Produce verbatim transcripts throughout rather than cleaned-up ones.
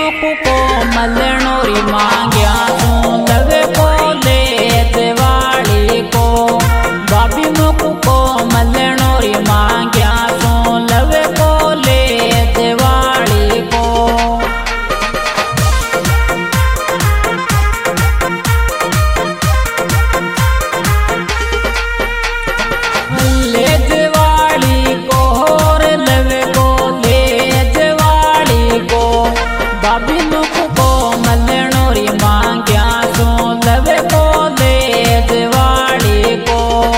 मुकु को मलनोरी मांग्या तू लवे को ले दिवाली को। बाबी मुकु को मलनोरी मांग्या तू लवे को ले दिवाली को। ले दिवाली को और लवे को ले दिवाली को। बाबी मुकु को मलनोरी मांग्या तू लवे को ले दिवाली को।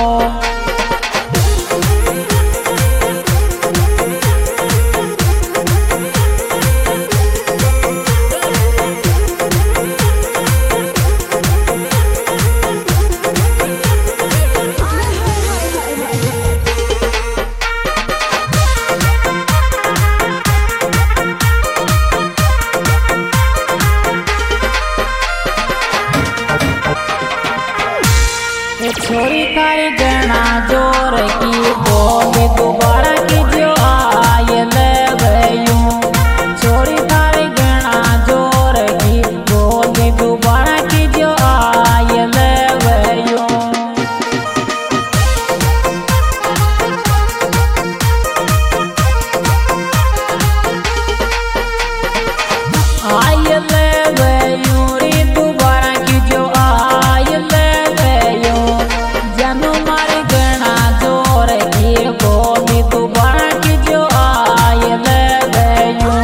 छोरी थारी गणा जोर की बोल दोबारा की जो आय लवयूं। छोरी थारी गणा जोर की बोल दोबारा की जो आय लवयूं। आय लवयूं रे दोबारा की जो आय लवयूं। जनु मारी गणा जोर की बोली दोबारा की जो आय लवयूं।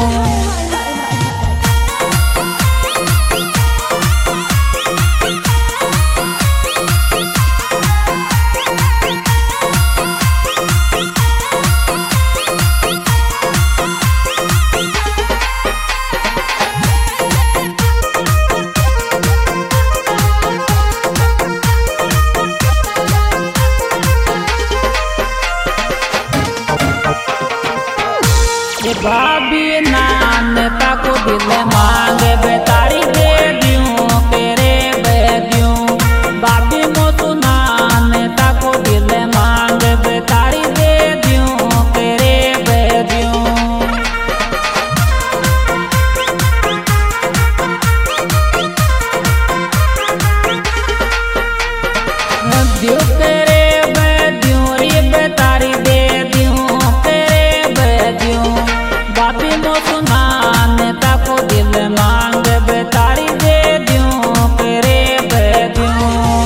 भाभी नान ताको दिल मांग बेतारी दे दियूं तेरे बेदियूं। भाभी मोतु नान ताको दिल मांग बेतारी दे दियूं तेरे बेदियूं। दियो तेरे बेदियूं रे बेतारी दे दियूं तेरे बेदियूं। बाबी मोतु नान ताको दिल मांग बेतारी दे दियूं तेरे बेदियूं।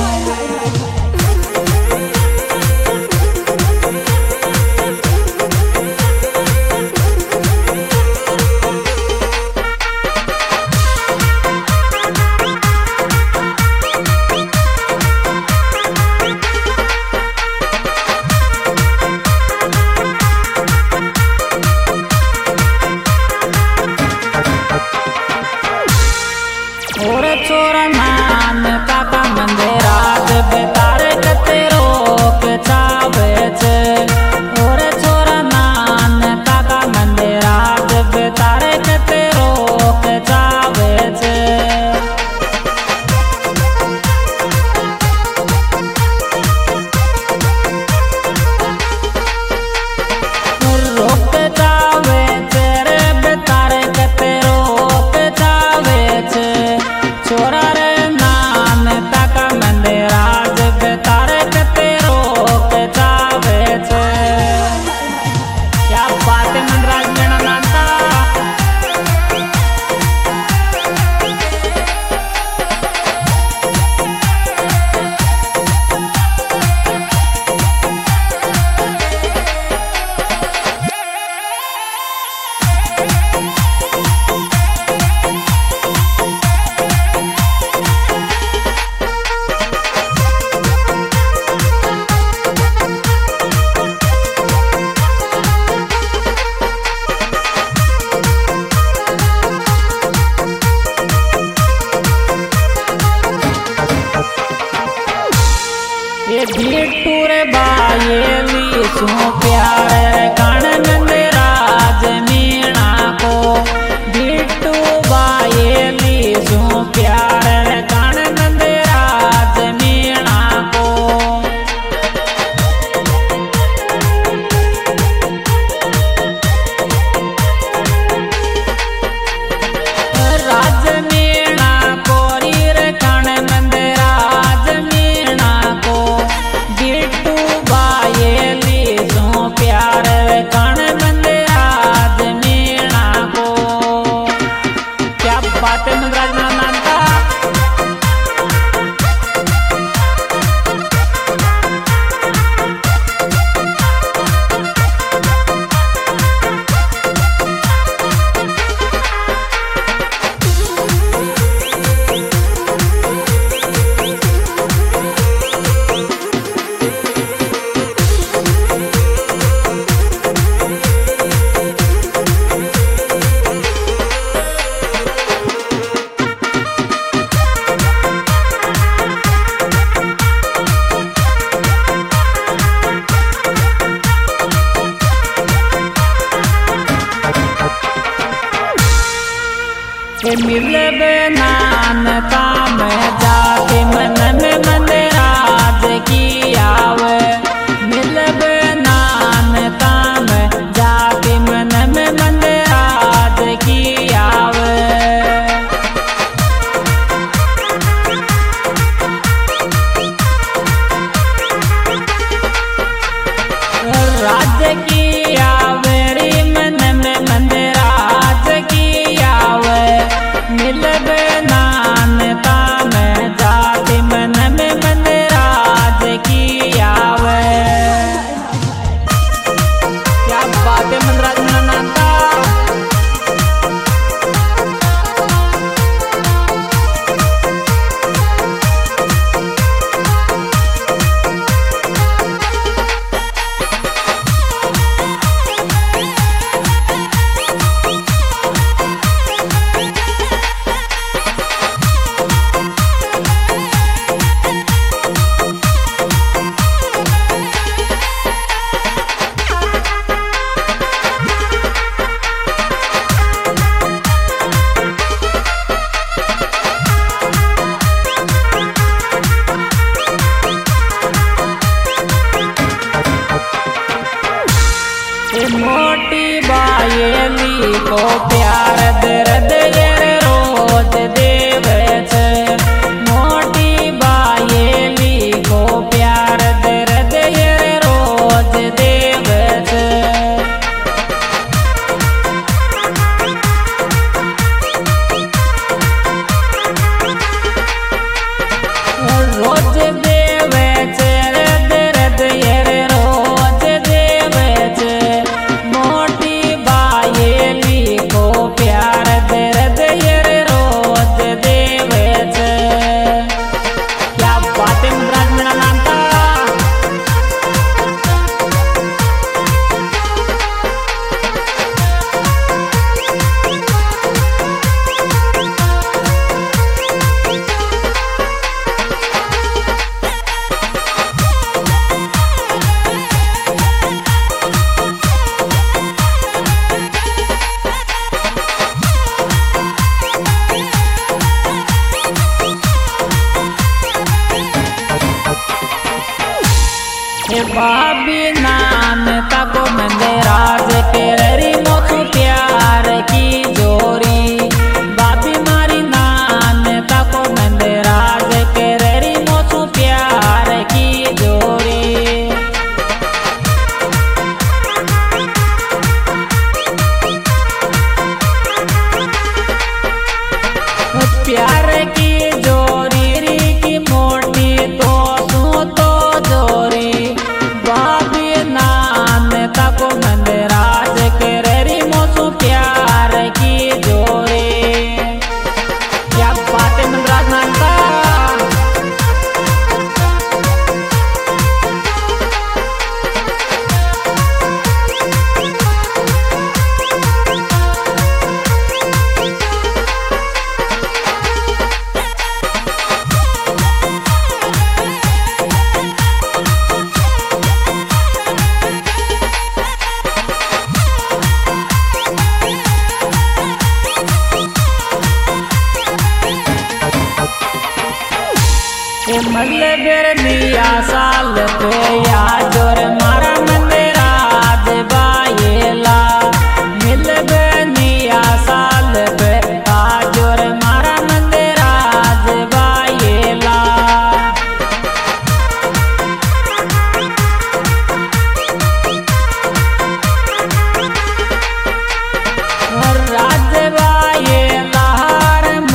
और चोरा नान काका मंदिरात बेतारे कते रोक चावे छे। और चोरा नान काका मंदिरात बेतारे कते रोक चावे छे। रोक चावे छे रे बेतारे कते रोक चावे छे। छोरा रे नान ताका मंदिराज बेतारे कते रोक चावे छे। क्या बात है मंदराज मेरा नाता। ये बिट्टू रे बायेली सो प्यार कण नंदराज मीणा को। बिट्टू बायेली सो प्यार कण नंदराज मीणा को। बात है मंदराज मेरा नाम का। मिलबे नान काम जाति मन में मंदिराज की आवे। मिलबे नान काम जाति मन में मंदिराज की आवे। राज्य की आवे री मन में मंदिराज की आवे। मिलबे नान ताम जाति मन में मंदिराज की आवे। क्या बात है मंदराज मेरा नाम का। मोटी बायली को प्यार दर्द रोज देवे छे। मोटी बायली को प्यार दर्द रोज देवे छे। रोज देवे छे दर्द रोज देवे छे। मोटी बायली को प्यार दर्द रोज देवे छे। क्या बात है मंदराज मेरा नाम का। बाबी नाम तको मंदिराज केरी मोसु प्यार की जोरी। बाबी मारी नाम तको मंदिराज केरी मोसु प्यार की जोरी। प्यार की जोरी री की मोटी तो सू तो जोरी। बाबी नाम तको मंदिराज केरी मोसु प्यार की जोरी। क्या बात है मंदराज नाम का। मल्लबेर मिया साल पे या जोर मारा मंदिराज बायला। मिलबे मिया साल पे आ जोर मारा मंदिराज बायला। राज बायला हर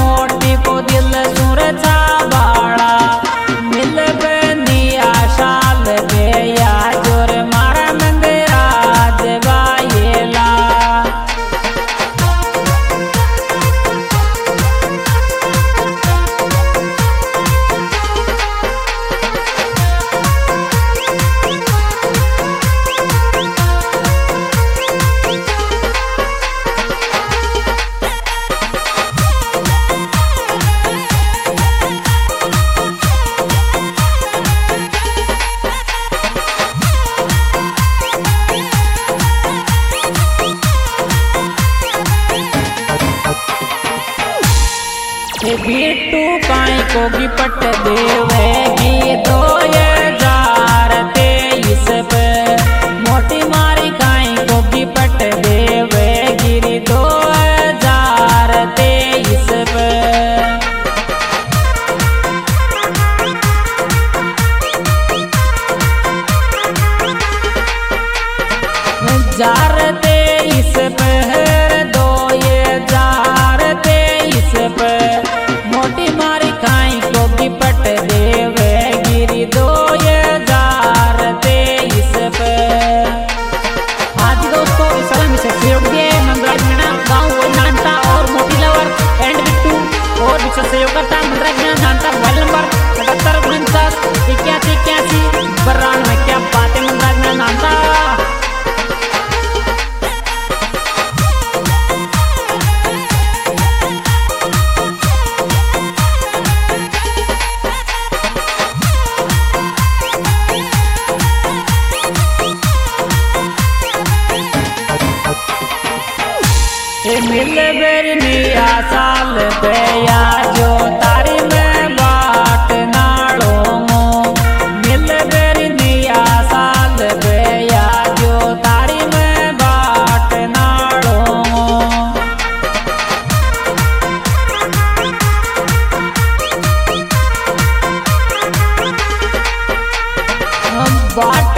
हे बिट्टू काई को गिपट देवेगी दो हजार तेईस पे मोटी मारी काई को गिपट देवेगी दो हजार तेईस पे हजार तेईस पे दो हजार तेईस पे मोटी मारी खाई को गिपट देवे गिरी दो हजार तेईस पे। आज दोस्तों इस समय से सहयोग दिए मंगराज मीणा गाँव नानता और मोटी लवर एंड बिट्टू और विशेष सहयोग करता मंगराज मीणा नानता मोबाइल नंबर सतहत्तर उनचास इक्यासी इक्यासी बरानवे। क्या बात है मंगराज मीणा नानता। मिल बेरनिया साल गया जो तारी में बाट नाड़ो मिल बेरनिया साल गया जो तारी में बाट नाड़ो बाट